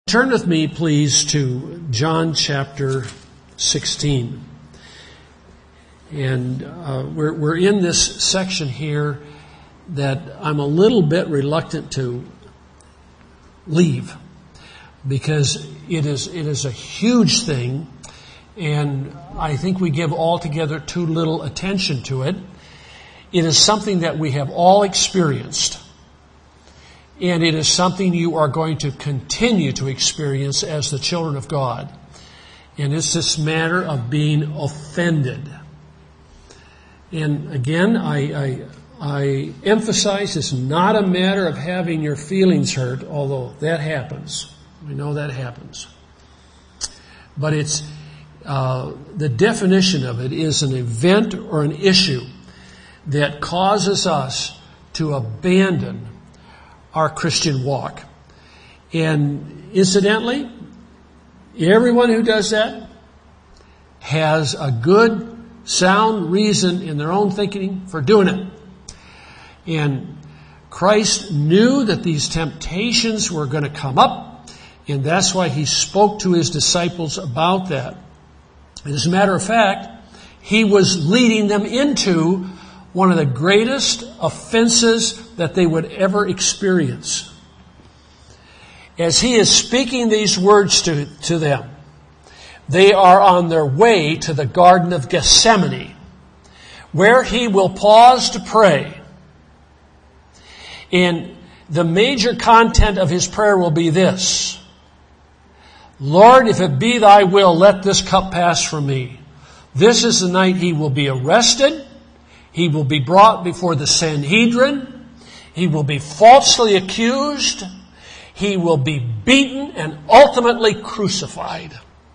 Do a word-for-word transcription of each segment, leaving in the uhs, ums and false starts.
Turn with me, please, to John chapter sixteen. And uh, we're, we're in this section here that I'm a little bit reluctant to leave because it is it is a huge thing, and I think we give altogether too little attention to it. It is something that we have all experienced. And it is something you are going to continue to experience as the children of God. And it's this matter of being offended. And again, I, I, I emphasize it's not a matter of having your feelings hurt, although that happens. We know that happens. But it's uh, the definition of it is an event or an issue that causes us to abandon our Christian walk. And incidentally, everyone who does that has a good, sound reason in their own thinking for doing it. And Christ knew that these temptations were going to come up, and that's why he spoke to his disciples about that. As a matter of fact, he was leading them into one of the greatest offenses that they would ever experience. As he is speaking these words to, to them, they are on their way to the Garden of Gethsemane, where he will pause to pray. And the major content of his prayer will be this: Lord, if it be thy will, let this cup pass from me. This is the night he will be arrested. He will be brought before the Sanhedrin. He will be falsely accused. He will be beaten and ultimately crucified.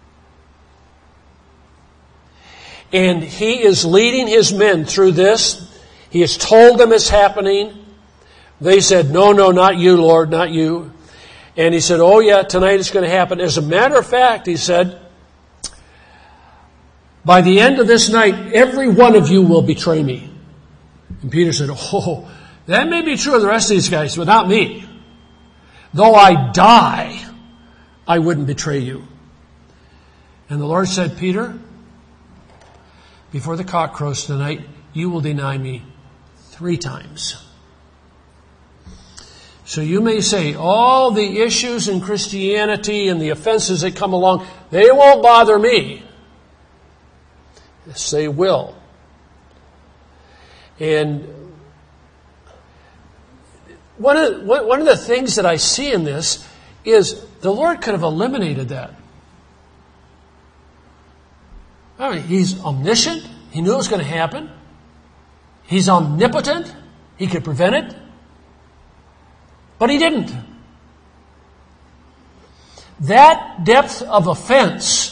And he is leading his men through this. He has told them it's happening. They said, no, no, not you, Lord, not you. And he said, oh yeah, tonight it's going to happen. As a matter of fact, he said, by the end of this night, every one of you will betray me. And Peter said, oh, that may be true of the rest of these guys, but not me. Though I die, I wouldn't betray you. And the Lord said, Peter, before the cock crows tonight, you will deny me three times. So you may say, all the issues in Christianity and the offenses that come along, they won't bother me. Yes, they will. And one of, one of the things that I see in this is the Lord could have eliminated that. I mean, he's omniscient. He knew it was going to happen. He's omnipotent. He could prevent it. But he didn't. That depth of offense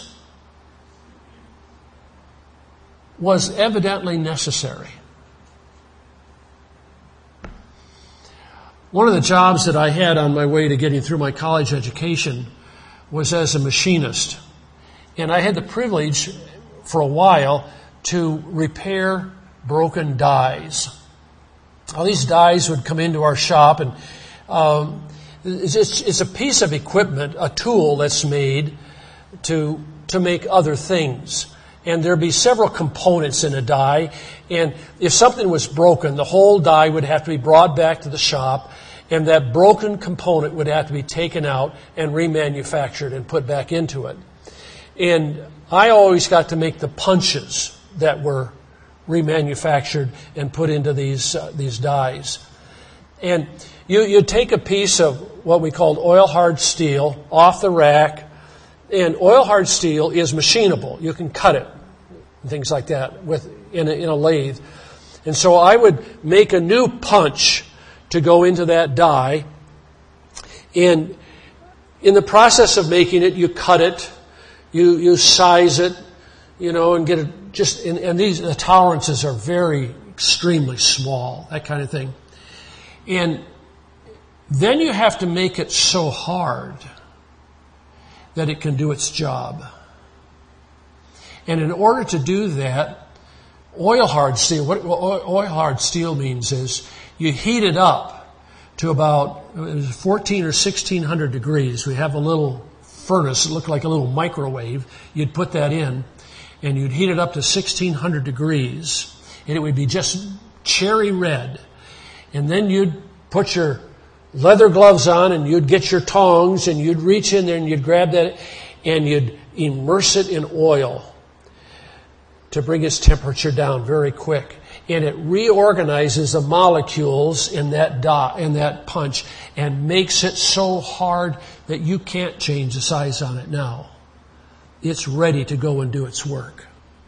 was evidently necessary. One of the jobs that I had on my way to getting through my college education was as a machinist. And I had the privilege for a while to repair broken dies. All these dies would come into our shop, and um, it's, it's a piece of equipment, a tool that's made to to make other things. And there'd be several components in a die. And if something was broken, the whole die would have to be brought back to the shop. And that broken component would have to be taken out and remanufactured and put back into it. And I always got to make the punches that were remanufactured and put into these uh, these dies. And you you take a piece of what we called oil hard steel off the rack. And oil hard steel is machinable. You can cut it, and things like that, with in a, in a lathe. And so I would make a new punch to go into that die. And in the process of making it, you cut it, you you size it, you know, and get it just. And, and these the tolerances are very extremely small, that kind of thing. And then you have to make it so hard that it can do its job. And in order to do that, oil hard steel, what oil hard steel means is you heat it up to about fourteen or sixteen hundred degrees. We have a little furnace. It looked like a little microwave. You'd put that in, and you'd heat it up to sixteen hundred degrees, and it would be just cherry red. And then you'd put your leather gloves on, and you'd get your tongs, and you'd reach in there, and you'd grab that, and you'd immerse it in oil to bring its temperature down very quick. And it reorganizes the molecules in that dot, in that punch, and makes it so hard that you can't change the size on it now. It's ready to go and do its work.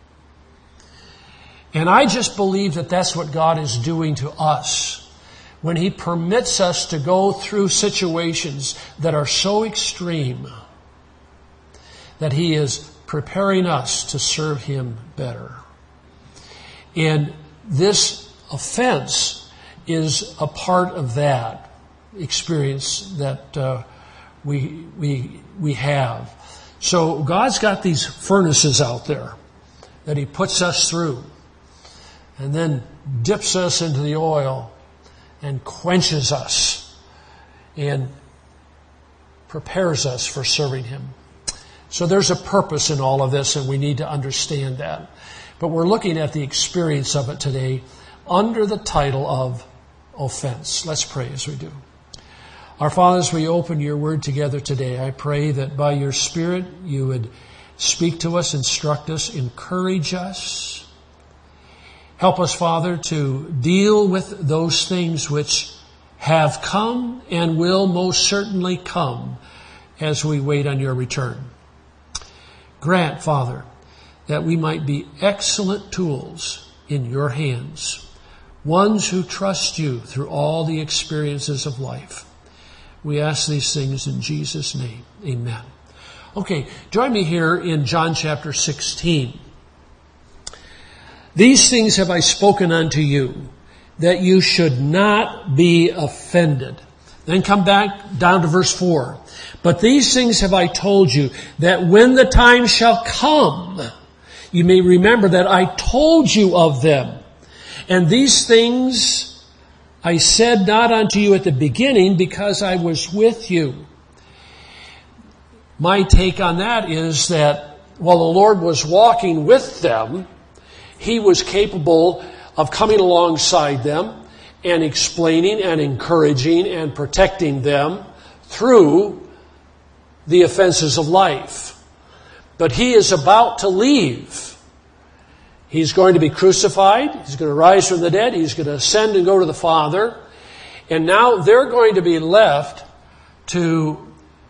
And I just believe that that's what God is doing to us when He permits us to go through situations that are so extreme that He is preparing us to serve Him better. And this offense is a part of that experience that uh, we we we have. So God's got these furnaces out there that He puts us through, and then dips us into the oil and quenches us and prepares us for serving Him. So there's a purpose in all of this, and we need to understand that. But we're looking at the experience of it today under the title of offense. Let's pray as we do. Our Father, as we open your word together today, I pray that by your Spirit you would speak to us, instruct us, encourage us. Help us, Father, to deal with those things which have come and will most certainly come as we wait on your return. Grant, Father, that we might be excellent tools in your hands, ones who trust you through all the experiences of life. We ask these things in Jesus' name. Amen. Okay, join me here in John chapter sixteen. These things have I spoken unto you, that you should not be offended. Then come back down to verse four. But these things have I told you, that when the time shall come, you may remember that I told you of them. And these things I said not unto you at the beginning, because I was with you. My take on that is that while the Lord was walking with them, He was capable of coming alongside them and explaining and encouraging and protecting them through the offenses of life. But He is about to leave. He's going to be crucified. He's going to rise from the dead. He's going to ascend and go to the Father. And now they're going to be left to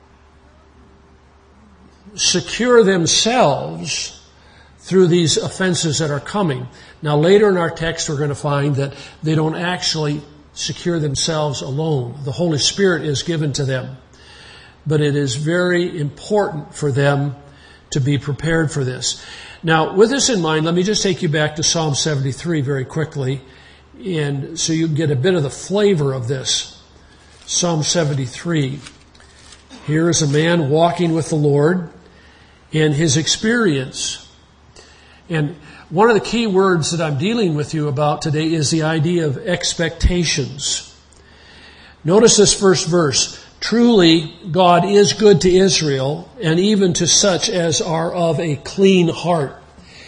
secure themselves through these offenses that are coming. Now later in our text we're going to find that they don't actually secure themselves alone. The Holy Spirit is given to them. But it is very important for them to be prepared for this. Now, with this in mind, let me just take you back to Psalm seventy-three very quickly, and so you get a bit of the flavor of this. Psalm seventy-three. Here is a man walking with the Lord and his experience. And one of the key words that I'm dealing with you about today is the idea of expectations. Notice this first verse. Truly, God is good to Israel, and even to such as are of a clean heart.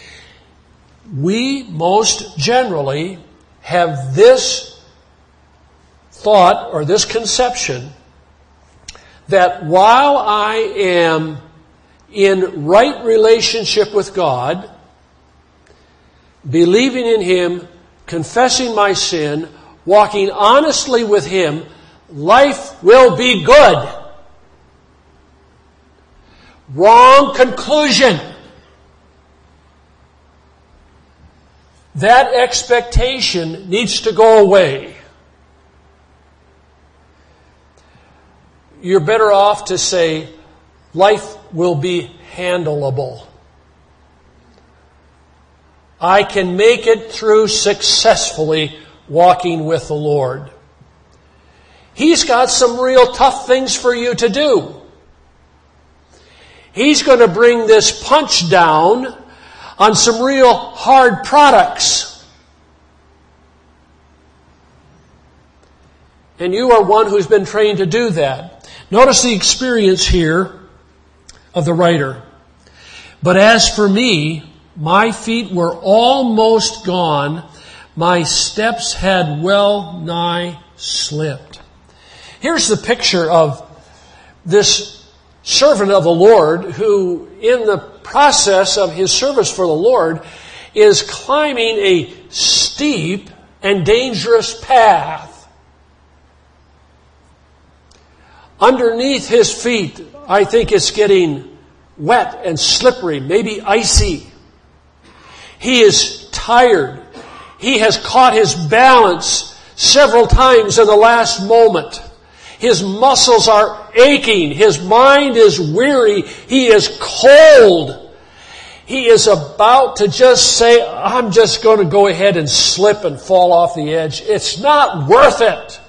We most generally have this thought or this conception that while I am in right relationship with God, believing in Him, confessing my sin, walking honestly with Him, life will be good. Wrong conclusion. That expectation needs to go away. You're better off to say, life will be handleable. I can make it through successfully walking with the Lord. He's got some real tough things for you to do. He's going to bring this punch down on some real hard products. And you are one who's been trained to do that. Notice the experience here of the writer. But as for me, my feet were almost gone. My steps had well nigh slipped. Here's the picture of this servant of the Lord who, in the process of his service for the Lord, is climbing a steep and dangerous path. Underneath his feet, I think it's getting wet and slippery, maybe icy. He is tired. He has caught his balance several times in the last moment. His muscles are aching. His mind is weary. He is cold. He is about to just say, I'm just going to go ahead and slip and fall off the edge. It's not worth it.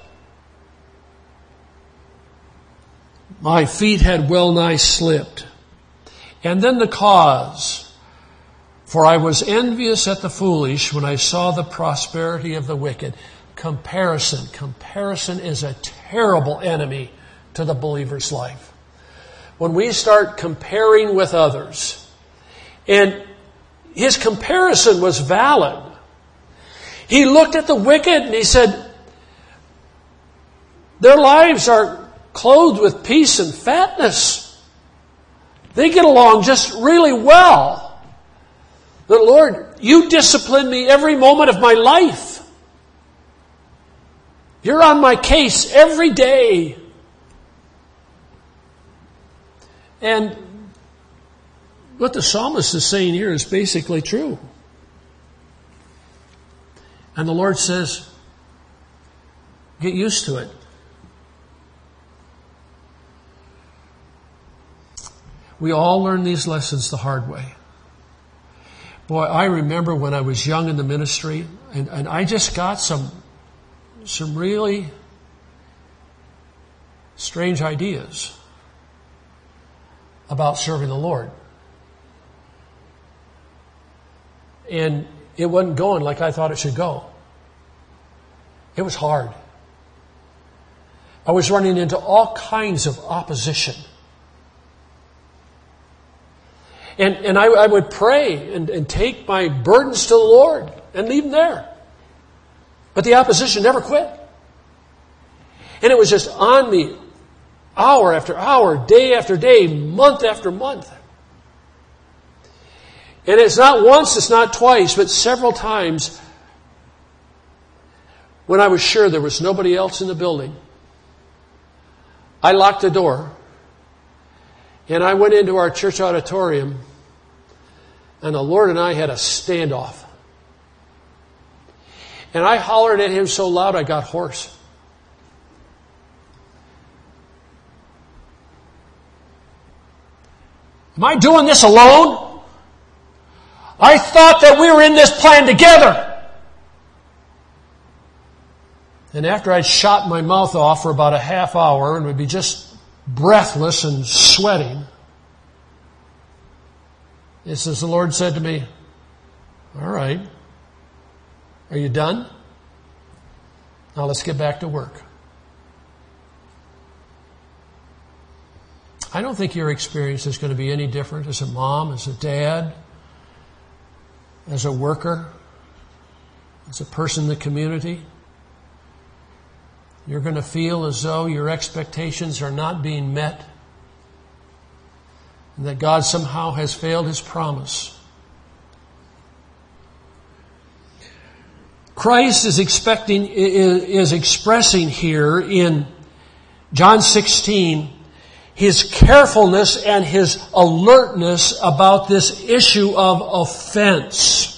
My feet had well nigh slipped. And then the cause. For I was envious at the foolish when I saw the prosperity of the wicked. Comparison. Comparison is a terrible enemy to the believer's life. When we start comparing with others, and his comparison was valid. He looked at the wicked and he said, their lives are clothed with peace and fatness. They get along just really well. But Lord, you discipline me every moment of my life. You're on my case every day. And what the psalmist is saying here is basically true. And the Lord says, get used to it. We all learn these lessons the hard way. Boy, I remember when I was young in the ministry, and, and I just got some, some really strange ideas about serving the Lord. And it wasn't going like I thought it should go. It was hard. I was running into all kinds of opposition. And, and I, I would pray and, and take my burdens to the Lord and leave them there. But the opposition never quit. And it was just on me hour after hour, day after day, month after month. And it's not once, it's not twice, but several times when I was sure there was nobody else in the building, I locked the door and I went into our church auditorium, and the Lord and I had a standoff. And I hollered at him so loud I got hoarse. Am I doing this alone? I thought that we were in this plan together. And after I'd shot my mouth off for about a half hour and would be just breathless and sweating, it says the Lord said to me, all right, are you done? Now let's get back to work. I don't think your experience is going to be any different as a mom, as a dad, as a worker, as a person in the community. You're going to feel as though your expectations are not being met, and that God somehow has failed His promise. Christ is expecting, is expressing here in John sixteen His carefulness and His alertness about this issue of offense.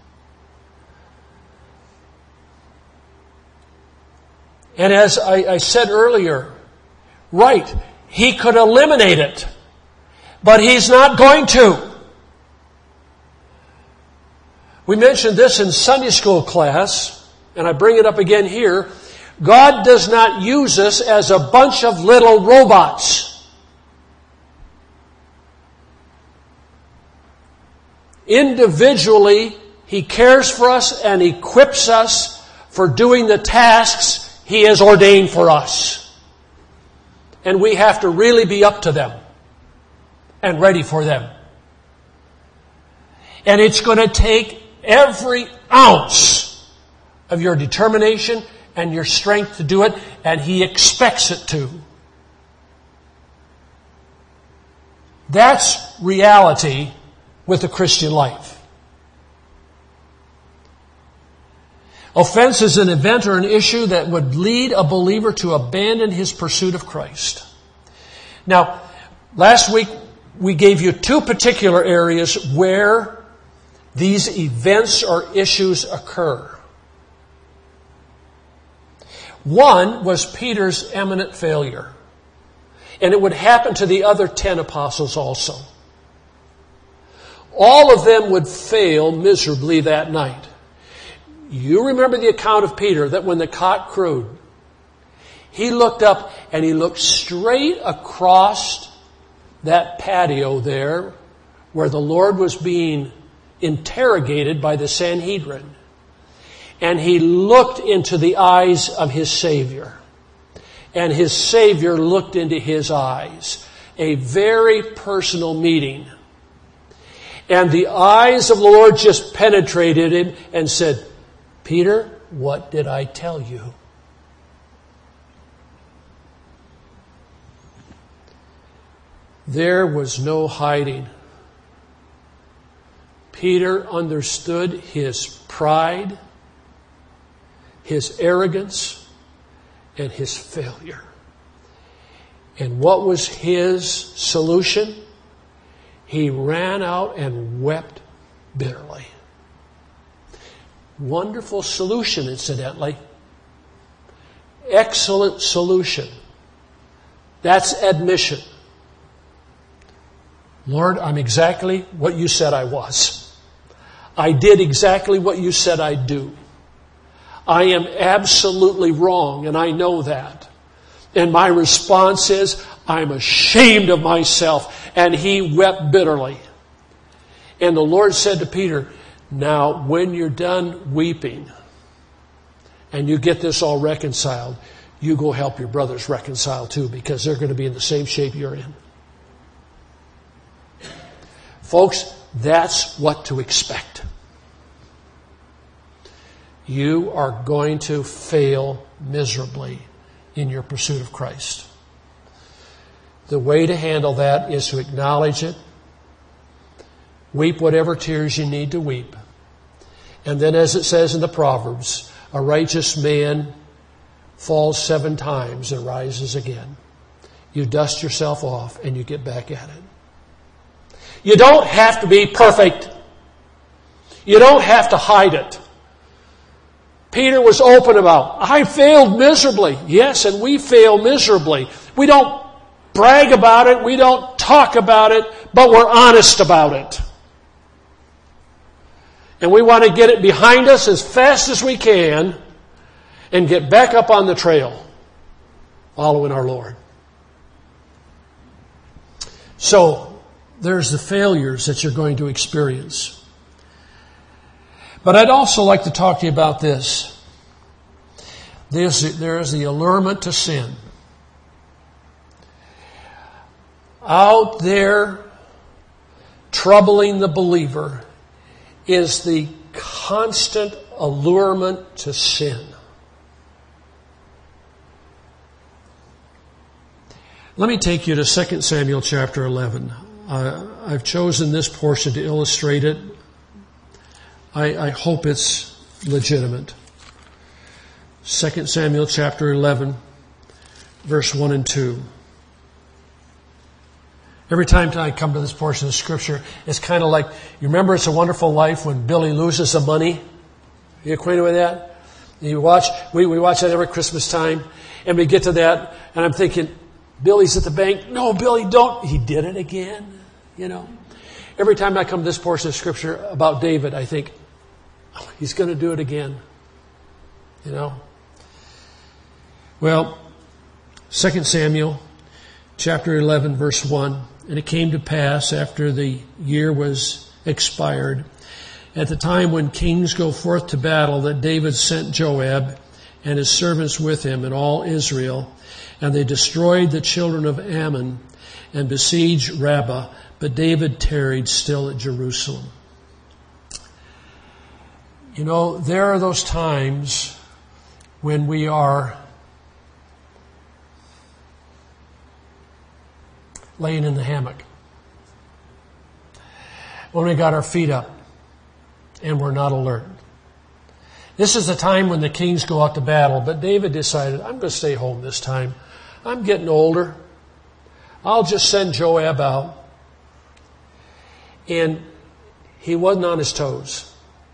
And as I, I said earlier, right, He could eliminate it, but He's not going to. We mentioned this in Sunday school class, and I bring it up again here. God does not use us as a bunch of little robots. Individually, He cares for us and equips us for doing the tasks He has ordained for us. And we have to really be up to them. and ready for them. And it's going to take every ounce of your determination and your strength to do it, and He expects it to. That's reality with the Christian life. Offense is an event or an issue that would lead a believer to abandon his pursuit of Christ. Now, last week we gave you two particular areas where these events or issues occur. One was Peter's imminent failure. And it would happen to the other ten apostles also. All of them would fail miserably that night. You remember the account of Peter, that when the cock crowed, he looked up and he looked straight across that patio there where the Lord was being interrogated by the Sanhedrin. And he looked into the eyes of his Savior. And his Savior looked into his eyes. A very personal meeting. And the eyes of the Lord just penetrated him and said, Peter, what did I tell you? There was no hiding. Peter understood his pride, his arrogance, and his failure. And what was his solution? He ran out and wept bitterly. Wonderful solution, incidentally. Excellent solution. That's admission. Lord, I'm exactly what you said I was. I did exactly what you said I'd do. I am absolutely wrong, and I know that. And my response is, I'm ashamed of myself. And he wept bitterly. And the Lord said to Peter, now when you're done weeping, and you get this all reconciled, you go help your brothers reconcile too, because they're going to be in the same shape you're in. Folks, that's what to expect. You are going to fail miserably in your pursuit of Christ. The way to handle that is to acknowledge it, weep whatever tears you need to weep, and then, as it says in the Proverbs, a righteous man falls seven times and rises again. You dust yourself off and you get back at it. You don't have to be perfect. You don't have to hide it. Peter was open about, I failed miserably. Yes, and we fail miserably. We don't brag about it. We don't talk about it, but we're honest about it. And we want to get it behind us as fast as we can and get back up on the trail, following our Lord. So, there's the failures that you're going to experience. But I'd also like to talk to you about this. There's, there is the allurement to sin. Out there, troubling the believer, is the constant allurement to sin. Let me take you to Second Samuel chapter eleven. Uh, I've chosen this portion to illustrate it. I, I hope it's legitimate. Second Samuel chapter eleven, verse one and two. Every time I come to this portion of Scripture, it's kind of like, you remember It's a Wonderful Life when Billy loses the money? Are you acquainted with that? You watch, we, we watch that every Christmas time, and we get to that, and I'm thinking, Billy's at the bank. No, Billy, don't. He did it again, you know. Every time I come to this portion of Scripture about David, I think, oh, he's going to do it again, you know. Well, Second Samuel chapter eleven, verse one. And it came to pass after the year was expired, at the time when kings go forth to battle, that David sent Joab and his servants with him and all Israel, and they destroyed the children of Ammon and besieged Rabbah, but David tarried still at Jerusalem. You know, there are those times when we are laying in the hammock, when we got our feet up and we're not alert. This is the time when the kings go out to battle, but David decided, I'm going to stay home this time. I'm getting older. I'll just send Joab out. And he wasn't on his toes.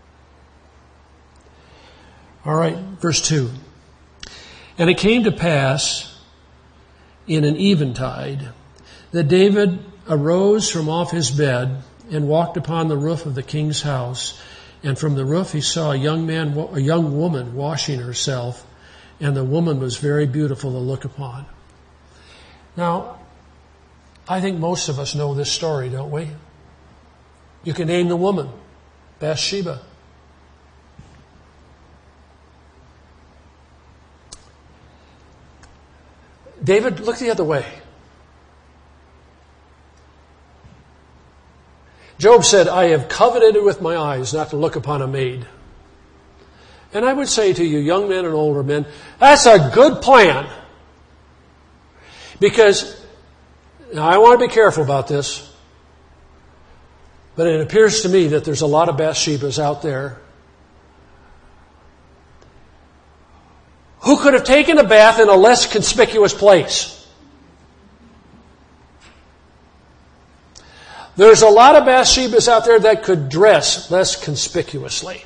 All right, verse two. And it came to pass in an eventide that David arose from off his bed and walked upon the roof of the king's house. And from the roof he saw a young man, a young woman washing herself, and the woman was very beautiful to look upon. Now, I think most of us know this story, don't we? You can name the woman, Bathsheba. David, look the other way. Job said, I have coveted with my eyes not to look upon a maid. And I would say to you, young men and older men, that's a good plan. Because, now I want to be careful about this, but it appears to me that there's a lot of Bathshebas out there who could have taken a bath in a less conspicuous place. There's a lot of Bathshebas out there that could dress less conspicuously.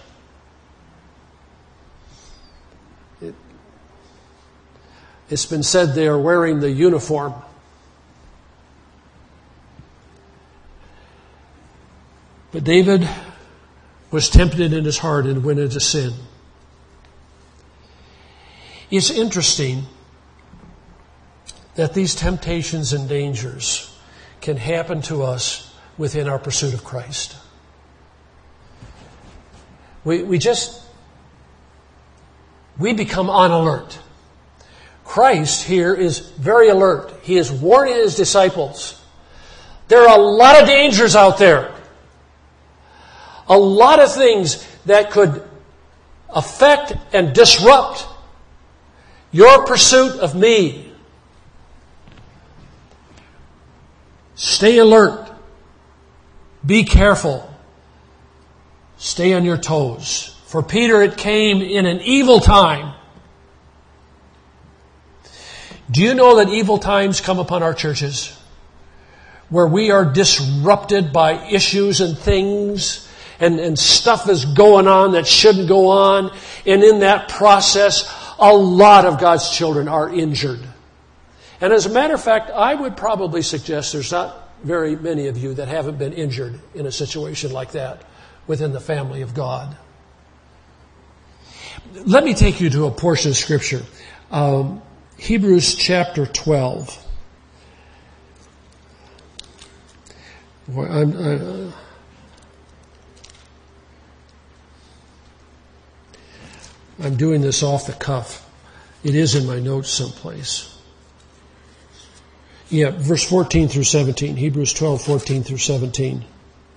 It, it's been said they are wearing the uniform. But David was tempted in his heart and went into sin. It's interesting that these temptations and dangers can happen to us within our pursuit of Christ. We, we just, we become on alert. Christ here is very alert. He is warning his disciples. There are a lot of dangers out there. A lot of things that could affect and disrupt your pursuit of me. Stay alert. Be careful. Stay on your toes. For Peter, it came in an evil time. Do you know that evil times come upon our churches? Where we are disrupted by issues and things, and, and stuff is going on that shouldn't go on. And in that process, a lot of God's children are injured. And as a matter of fact, I would probably suggest there's not very many of you that haven't been injured in a situation like that within the family of God. Let me take you to a portion of Scripture. Um, Hebrews chapter twelve. Boy, I'm, I, uh, I'm doing this off the cuff. It is in my notes someplace. Yeah, verse fourteen through seventeen. Hebrews twelve, fourteen through seventeen.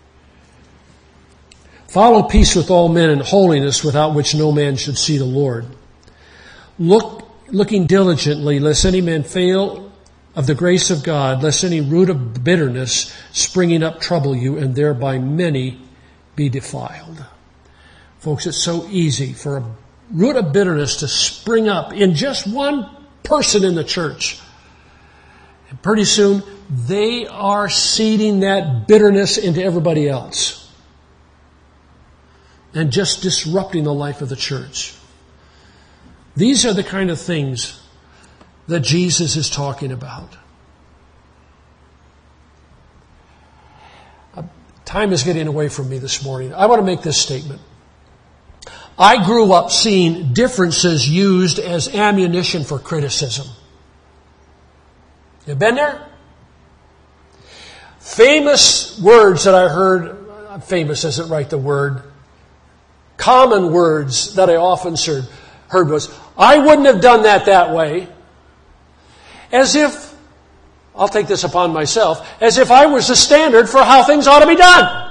Follow peace with all men and holiness, without which no man should see the Lord. Look, looking diligently, lest any man fail of the grace of God, lest any root of bitterness springing up trouble you, and thereby many be defiled. Folks, it's so easy for a root of bitterness to spring up in just one person in the church. And pretty soon, they are seeding that bitterness into everybody else. And just disrupting the life of the church. These are the kind of things that Jesus is talking about. Time is getting away from me this morning. I want to make this statement. I grew up seeing differences used as ammunition for criticism. You been there? Famous words that I heard, famous isn't right the word, common words that I often heard, heard was, I wouldn't have done that that way. As if I'll take this upon myself, as if I was the standard for how things ought to be done.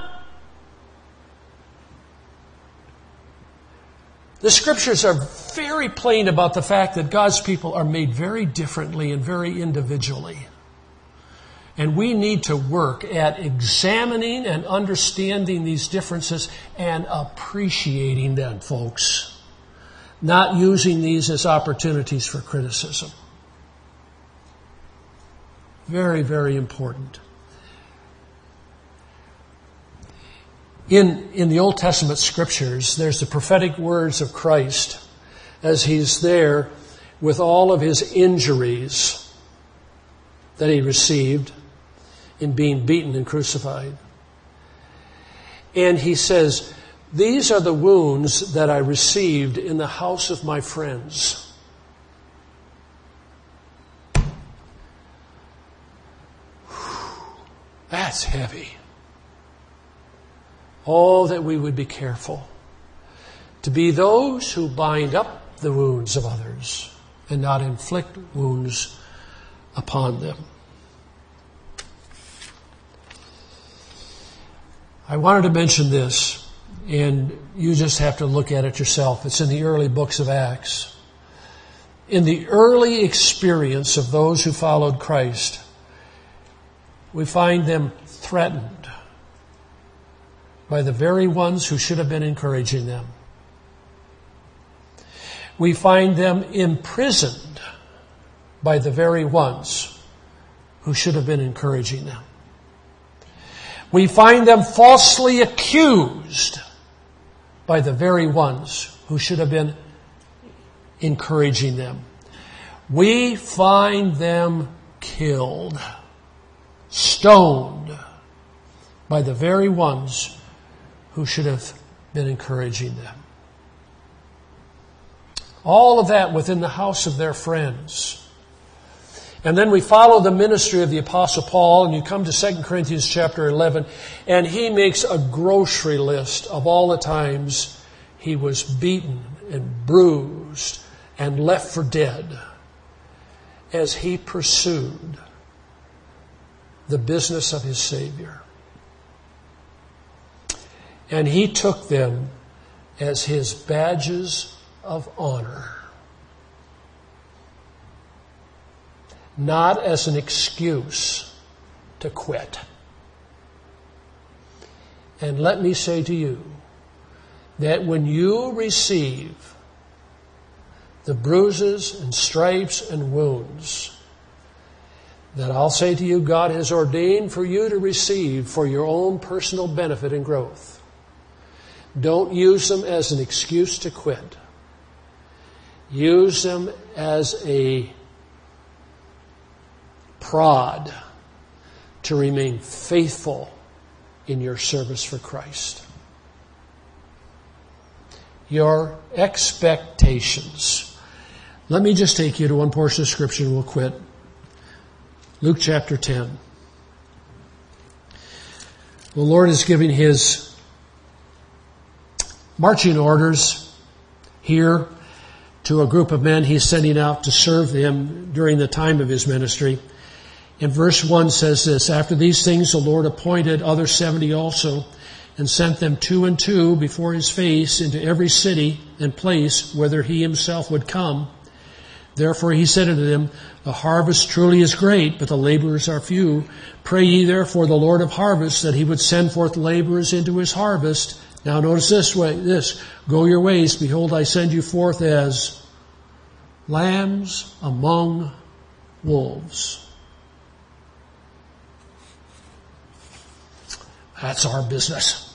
The Scriptures are very plain about the fact that God's people are made very differently and very individually. And we need to work at examining and understanding these differences and appreciating them, folks. Not using these as opportunities for criticism. Very, very important. In, in the Old Testament Scriptures, there's the prophetic words of Christ as He's there with all of His injuries that He received in being beaten and crucified. And He says, "These are the wounds that I received in the house of my friends." That's heavy. Oh, that we would be careful to be those who bind up the wounds of others and not inflict wounds upon them. I wanted to mention this, and you just have to look at it yourself. It's in the early books of Acts. In the early experience of those who followed Christ, we find them threatened by the very ones who should have been encouraging them. We find them imprisoned by the very ones who should have been encouraging them. We find them falsely accused by the very ones who should have been encouraging them. We find them killed, stoned by the very ones who should have been encouraging them. All of that within the house of their friends. And then we follow the ministry of the Apostle Paul, and you come to Second Corinthians chapter eleven, and he makes a grocery list of all the times he was beaten and bruised and left for dead as he pursued the business of his Savior. And he took them as his badges of honor. Not as an excuse to quit. And let me say to you that when you receive the bruises and stripes and wounds that I'll say to you God has ordained for you to receive for your own personal benefit and growth, don't use them as an excuse to quit. Use them as a prod to remain faithful in your service for Christ. Your expectations. Let me just take you to one portion of Scripture and we'll quit. Luke chapter ten. The Lord is giving His marching orders here to a group of men He's sending out to serve Him during the time of His ministry. And verse one says this, "After these things the Lord appointed other seventy also, and sent them two and two before His face into every city and place whither He Himself would come. Therefore He said unto them, The harvest truly is great, but the laborers are few. Pray ye therefore the Lord of harvest that He would send forth laborers into His harvest. Now notice this way, this, go your ways, behold, I send you forth as lambs among wolves." That's our business.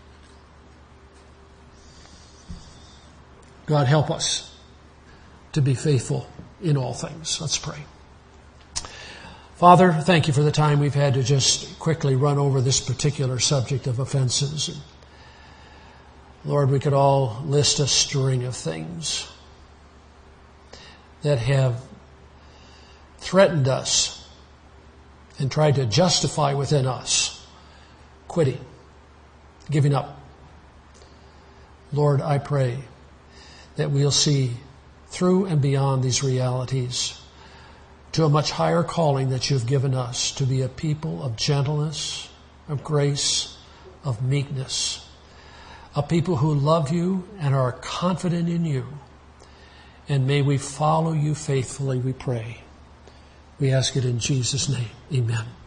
God help us to be faithful in all things. Let's pray. Father, thank you for the time we've had to just quickly run over this particular subject of offenses. Lord, we could all list a string of things that have threatened us and tried to justify within us quitting, giving up. Lord, I pray that we'll see through and beyond these realities to a much higher calling that you've given us, to be a people of gentleness, of grace, of meekness, a people who love you and are confident in you. And may we follow you faithfully, we pray. We ask it in Jesus' name. Amen.